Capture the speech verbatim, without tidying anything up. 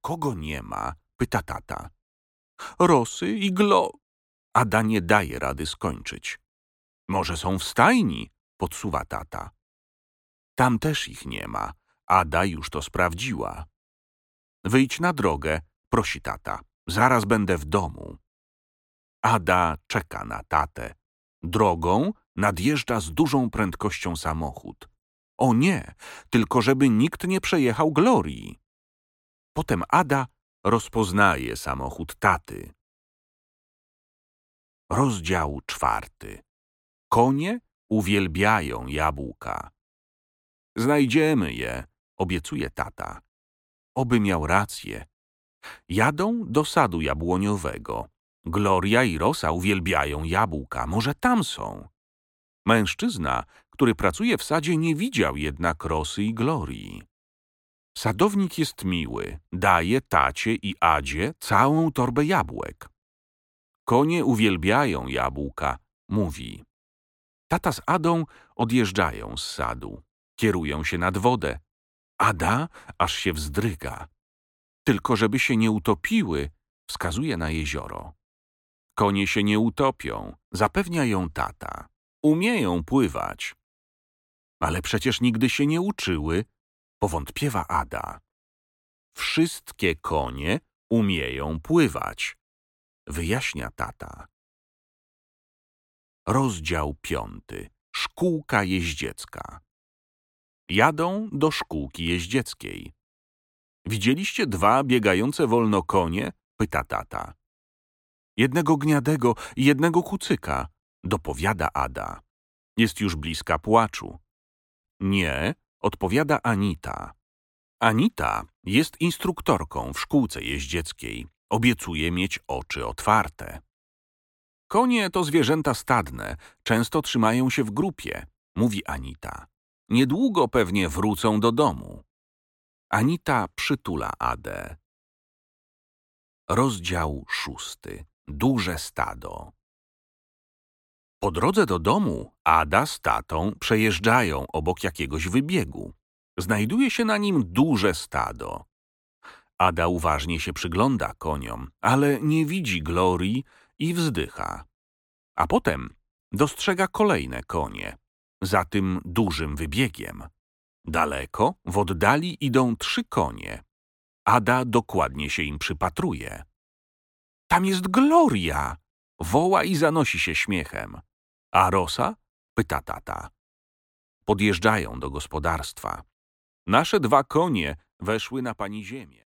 Kogo nie ma? Pyta tata. Rosy i Glo... Ada nie daje rady skończyć. Może są w stajni? Podsuwa tata. Tam też ich nie ma. Ada już to sprawdziła. Wyjdź na drogę, prosi tata. Zaraz będę w domu. Ada czeka na tatę. Drogą nadjeżdża z dużą prędkością samochód. O nie, tylko żeby nikt nie przejechał Glorii. Potem Ada rozpoznaje samochód taty. Rozdział czwarty. Konie uwielbiają jabłka. Znajdziemy je, obiecuje tata. Oby miał rację. Jadą do sadu jabłoniowego. Gloria i Rosa uwielbiają jabłka. Może tam są. Mężczyzna, który pracuje w sadzie, nie widział jednak Rosy i Glorii. Sadownik jest miły. Daje tacie i Adzie całą torbę jabłek. Konie uwielbiają jabłka, mówi. Tata z Adą odjeżdżają z sadu. Kierują się nad wodę. Ada aż się wzdryga. Tylko żeby się nie utopiły, wskazuje na jezioro. Konie się nie utopią, zapewnia ją tata. Umieją pływać. Ale przecież nigdy się nie uczyły, powątpiewa Ada. Wszystkie konie umieją pływać, wyjaśnia tata. Rozdział piąty. Szkółka jeździecka. Jadą do szkółki jeździeckiej. Widzieliście dwa biegające wolno konie? Pyta tata. Jednego gniadego i jednego kucyka, dopowiada Ada. Jest już bliska płaczu. Nie, odpowiada Anita. Anita jest instruktorką w szkółce jeździeckiej. Obiecuje mieć oczy otwarte. Konie to zwierzęta stadne, często trzymają się w grupie, mówi Anita. Niedługo pewnie wrócą do domu. Anita przytula Adę. Rozdział szósty. Duże stado. Po drodze do domu Ada z tatą przejeżdżają obok jakiegoś wybiegu. Znajduje się na nim duże stado. Ada uważnie się przygląda koniom, ale nie widzi Glorii i wzdycha. A potem dostrzega kolejne konie. Za tym dużym wybiegiem. Daleko, w oddali idą trzy konie. Ada dokładnie się im przypatruje. Tam jest Gloria! Woła i zanosi się śmiechem. A Rosa? Pyta tata. Podjeżdżają do gospodarstwa. Nasze dwa konie weszły na pani ziemię.